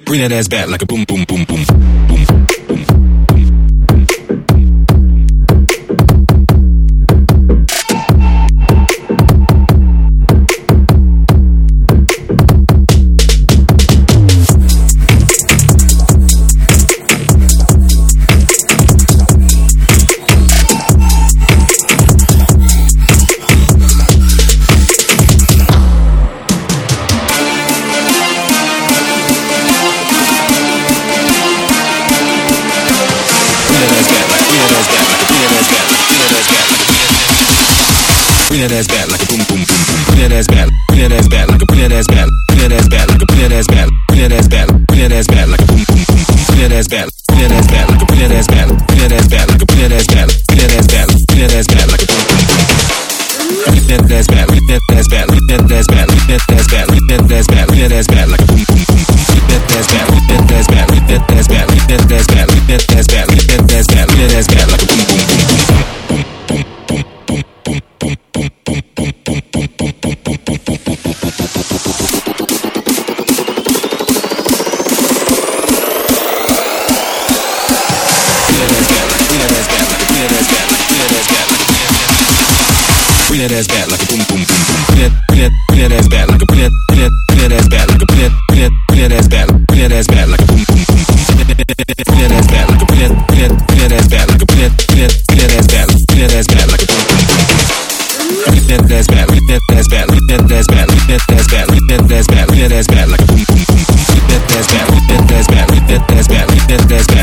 Bring that ass back like a boom, boom, boom, boom, boom. Bring that ass back like a boom, boom, boom, boom. Bring that ass back, bring that ass back like a bring that ass back, bring that ass back like a bring that ass back, bring that ass back, bring that ass back like a boom, boom, boom, boom. Bring that ass back, bring that ass back like a bring that ass back, bring that ass back like a bring that ass back, bring that ass back, bring that ass back like a boom, boom, boom. Bring that ass back, bring that ass back, bring that ass back, bring that ass back, bring that ass back, bring that ass back like a boom, boom, boom, boom. Bring that ass back, bring that ass back, bring that ass back, bring that ass back, bring that ass back, bring that ass back, bring that ass back like a boom, boom, boom, boom. Bring that ass back like a boom, boom, boom, boom. Bring that ass back like a bring that ass back like a bring that ass back, bring that ass back like a boom, boom, boom, boom. Bring that ass back like a bring that ass back like a bring that ass back, bring that ass back like a boom, boom, boom, boom. Bring that ass back, bring that ass back, bring that ass back, bring that ass back, bring that ass back, bring that ass back like a boom, boom, boom, boom. Bring that ass back, bring that ass back, bring that ass back, bring that ass back.